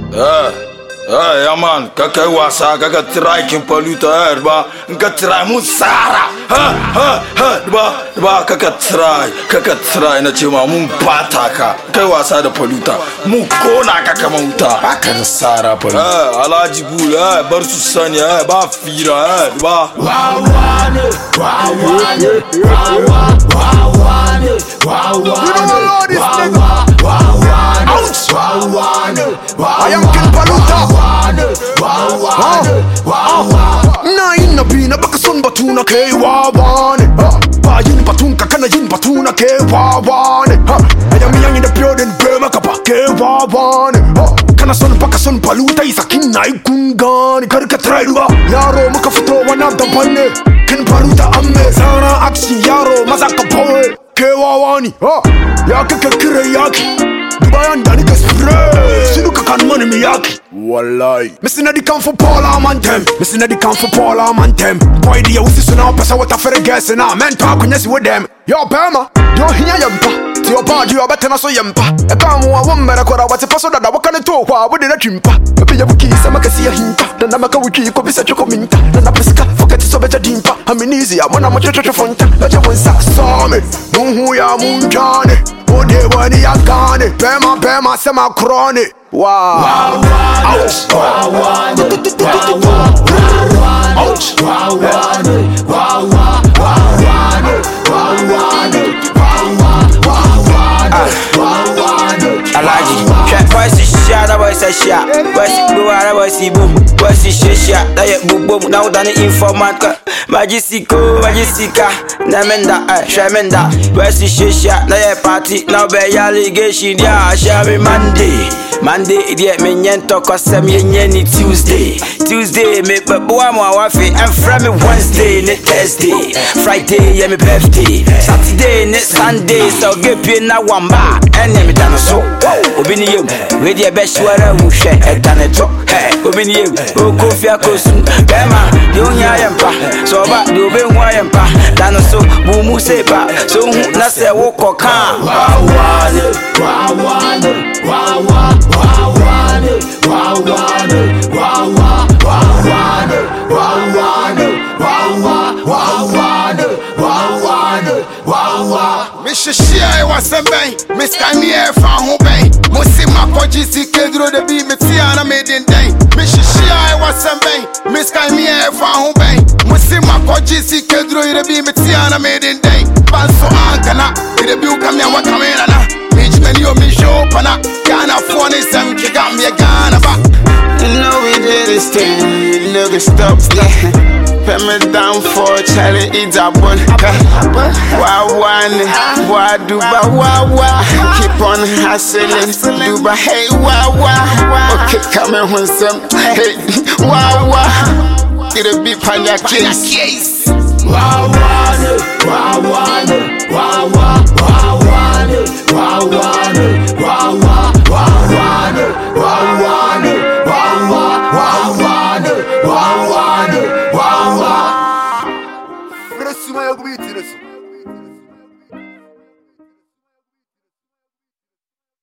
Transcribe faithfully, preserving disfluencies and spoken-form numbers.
Eh, eh, ja man, kaka wasa, kaka try kin paluta, eh, ba, kaka try musara, ha, ha, ha, ba, ba, kaka try, kaka try na ce ma mun bata ka, kai wasa da paluta, mun kona ka kaman wuta, haka da sara paluta. Eh, Alhaji Bul, eh, bar su sani, eh, ba fira, eh, ba. Wawane, wawane, wawa, wawane, wawane, you don't know this nigga. wawane, Ouch. wawane, I am King Paluta. wawane, wawane, wawane. Na yin na bi na baka son batu na kai wawane. Ba yin batun ka kana yin batu na kai wawane. I am young in the building, bai maka ba kai wawane. Kana son baka son Paluta isa kin na yi kungani. Kar ka try ruwa yaro muka fito wani daban ne. Kin Paluta amme zana action yaro maza ka bawe. Kai wawani ya kaka kire yaki. Bayan da nika spray sinu ka kan mani miyaki. Wallahi Missing the camp for Paula Mantem, missing the camp for Paula Mantem. Boy the usi suna pesa what a fair guess and I men talk when you see with them. Yo Bama, don't hear yampa. To your body you better not so yampa. A come one woman I could what's a person that I walk on the toe while with the chimpa. A bit of a key, some can see a hint. Then I'm a wiki, could be such a commenta. Then I pesca, forget so better dimpa. I'm in easy, I'm on a much of fonta. But you won't saw me. Moon ya moon Johnny. Oh they want ya gone. Bema Bema sema chronic. Wow. Ouch. Wawane, ouch. Wawane, wawa, wawane, wawane, wawane, wawane. Alaji, trap voice is shot, that voice is shot. Voice is boom, that voice is boom. Voice is shit shot, that yet boom boom. Now done it informant. Magicico, Magicica, Namenda, Shamenda. Voice is shit shot, that yet party. Now be allegation, yeah, shall be Monday. Monday, idiot, me nyento, cause I'm yenny Tuesday. Tuesday, me but boy, my wife, and from me Wednesday, ne Thursday. Friday, yeah, me birthday. Saturday, ne Sunday, so get you na one bar. And then me done so. Obini you, with your best sweater, who share a done it. Hey, Obini you, who coffee a cosun. Bema, the only I am pa. So about the Obin Wayampa. Done so, Boomu sepa. So, that's a walk or car. Wawane, wawane, wawa. Wawane, wawane, wawa, wawane, wawane, wawa, wawane, wawane, wawa. Mister Shia was a bang, Miss Kanye found who bang. Musima Koji si Kedro the B Metiana made in day. Mister Shia was a bang, Miss Kanye found who bang. Musima Koji si Kedro the B Metiana made in day. Banso Ankana, the Bukamia Wakamena. Many of me show pana Ghana phone is some kick out me a Ghana back. You know we did this thing, look at stop, yeah. Put me down for Charlie, it's a one. Wow, one, wow, duba, wow, wow. Keep on hustling, duba, hey, wow, wow. Okay, come and win some, hey, wow, wow. It'll be Panya case. Wawane, wawane, wawa.